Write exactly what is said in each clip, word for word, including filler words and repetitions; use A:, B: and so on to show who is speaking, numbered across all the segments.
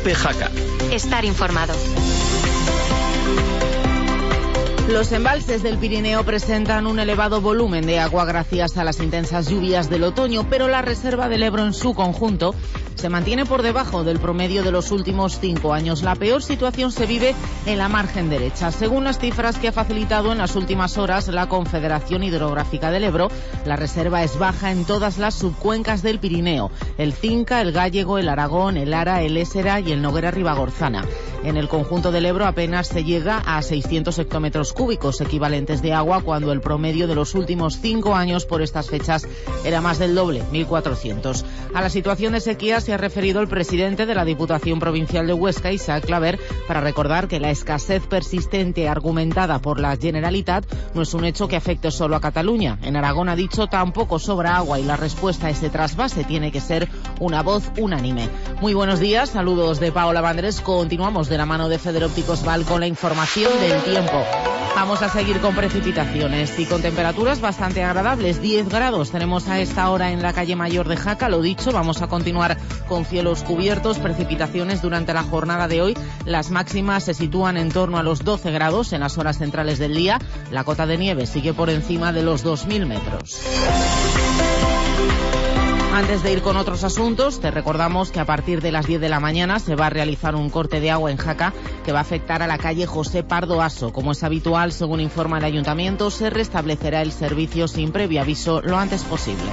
A: COPE Jaca.
B: Estar informado.
C: Los embalses del Pirineo presentan un elevado volumen de agua gracias a las intensas lluvias del otoño, pero la reserva del Ebro en su conjunto se mantiene por debajo del promedio de los últimos cinco años. La peor situación se vive en la margen derecha. Según las cifras que ha facilitado en las últimas horas la Confederación Hidrográfica del Ebro, la reserva es baja en todas las subcuencas del Pirineo: el Cinca, el Gállego, el Aragón, el Ara, el Ésera y el Noguera Ribagorzana. En el conjunto del Ebro apenas se llega a seiscientos hectómetros cúbicos equivalentes de agua, cuando el promedio de los últimos cinco años por estas fechas era más del doble, mil cuatrocientos. A la situación de sequía se ha referido el presidente de la Diputación Provincial de Huesca, Isaac Claver, para recordar que la escasez persistente argumentada por la Generalitat no es un hecho que afecte solo a Cataluña. En Aragón, ha dicho, tampoco sobra agua y la respuesta a ese trasvase tiene que ser una voz unánime. Muy buenos días, saludos de Paola Vandrés. Continuamos de la mano de Federópticos Val con la información del tiempo. Vamos a seguir con precipitaciones y con temperaturas bastante agradables. diez grados tenemos a esta hora en la calle Mayor de Jaca. Lo dicho, vamos a continuar con cielos cubiertos, precipitaciones durante la jornada de hoy. Las máximas se sitúan en torno a los doce grados en las horas centrales del día. La cota de nieve sigue por encima de los dos mil metros. Antes de ir con otros asuntos, te recordamos que a partir de las diez de la mañana se va a realizar un corte de agua en Jaca que va a afectar a la calle José Pardo Aso. Como es habitual, según informa el Ayuntamiento, se restablecerá el servicio sin previo aviso lo antes posible.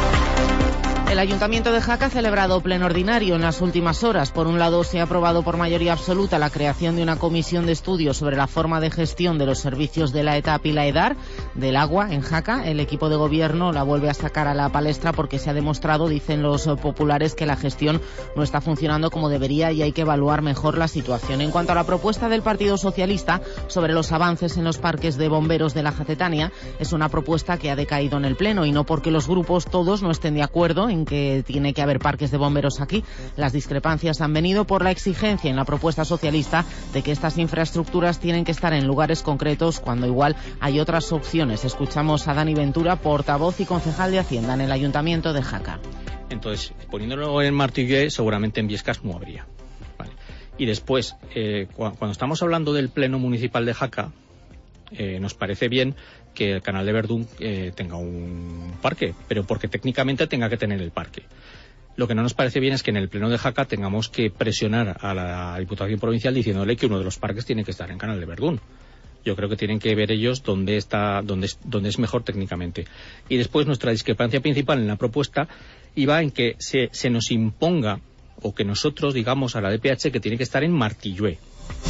C: El Ayuntamiento de Jaca ha celebrado pleno ordinario en las últimas horas. Por un lado, se ha aprobado por mayoría absoluta la creación de una comisión de estudio sobre la forma de gestión de los servicios de la E T A P y la EDAR del agua en Jaca. El equipo de gobierno la vuelve a sacar a la palestra porque se ha demostrado, dicen los populares, que la gestión no está funcionando como debería y hay que evaluar mejor la situación. En cuanto a la propuesta del Partido Socialista sobre los avances en los parques de bomberos de la Jacetania, es una propuesta que ha decaído en el Pleno, y no porque los grupos todos no estén de acuerdo en que tiene que haber parques de bomberos aquí. Las discrepancias han venido por la exigencia en la propuesta socialista de que estas infraestructuras tienen que estar en lugares concretos, cuando igual hay otras opciones. Escuchamos a Dani Ventura, portavoz y concejal de Hacienda en el Ayuntamiento de Jaca.
D: Entonces, poniéndolo en Martillé, seguramente en Viescas no habría. Vale. Y después, eh, cu- cuando estamos hablando del Pleno Municipal de Jaca, eh, nos parece bien que el Canal de Verdún eh, tenga un parque, pero porque técnicamente tenga que tener el parque. Lo que no nos parece bien es que en el Pleno de Jaca tengamos que presionar a la Diputación Provincial diciéndole que uno de los parques tiene que estar en Canal de Verdún. Yo creo que tienen que ver ellos dónde está, dónde es, dónde es mejor técnicamente. Y después, nuestra discrepancia principal en la propuesta iba en que se, se nos imponga, o que nosotros digamos a la D P H que tiene que estar en Martillué.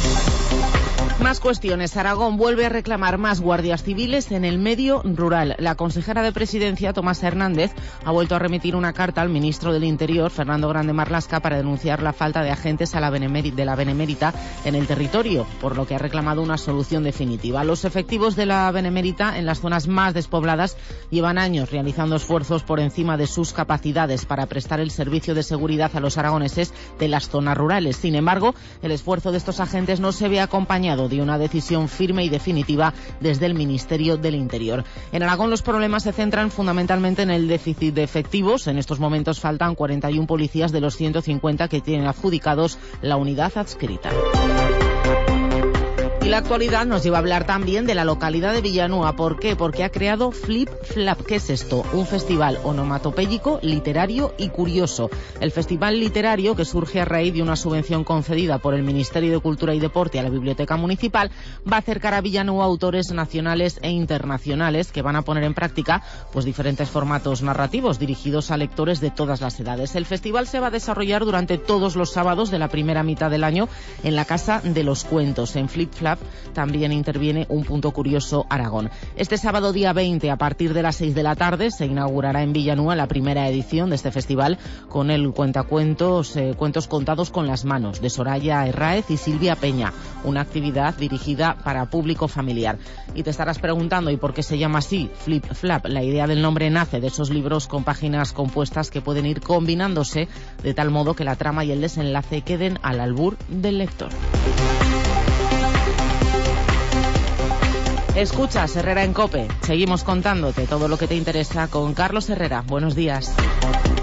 C: Más cuestiones. Aragón vuelve a reclamar más guardias civiles en el medio rural. La consejera de Presidencia, Tomasa Hernández, ha vuelto a remitir una carta al ministro del Interior, Fernando Grande Marlaska, para denunciar la falta de agentes a la Benemérita, de la Benemérita en el territorio, por lo que ha reclamado una solución definitiva. Los efectivos de la Benemérita en las zonas más despobladas llevan años realizando esfuerzos por encima de sus capacidades para prestar el servicio de seguridad a los aragoneses de las zonas rurales. Sin embargo, el esfuerzo de estos agentes no se ve acompañado de una decisión firme y definitiva desde el Ministerio del Interior. En Aragón los problemas se centran fundamentalmente en el déficit de efectivos. En estos momentos faltan cuarenta y uno policías de los ciento cincuenta que tienen adjudicados la unidad adscrita. Y la actualidad nos lleva a hablar también de la localidad de Villanúa. ¿Por qué? Porque ha creado Flip Flap. ¿Qué es esto? Un festival onomatopéyico, literario y curioso. El festival literario, que surge a raíz de una subvención concedida por el Ministerio de Cultura y Deporte a la Biblioteca Municipal, va a acercar a Villanúa autores nacionales e internacionales que van a poner en práctica pues diferentes formatos narrativos dirigidos a lectores de todas las edades. El festival se va a desarrollar durante todos los sábados de la primera mitad del año en la Casa de los Cuentos. En Flip Flap también interviene un punto curioso Aragón. Este sábado día veinte, a partir de las seis de la tarde, se inaugurará en Villanúa la primera edición de este festival con el cuentacuentos eh, Cuentos contados con las manos de Soraya Herráez y Silvia Peña, una actividad dirigida para público familiar. Y te estarás preguntando, ¿y por qué se llama así Flip Flap? La idea del nombre nace de esos libros con páginas compuestas que pueden ir combinándose de tal modo que la trama y el desenlace queden al albur del lector. Escuchas Herrera en COPE. Seguimos contándote todo lo que te interesa con Carlos Herrera. Buenos días.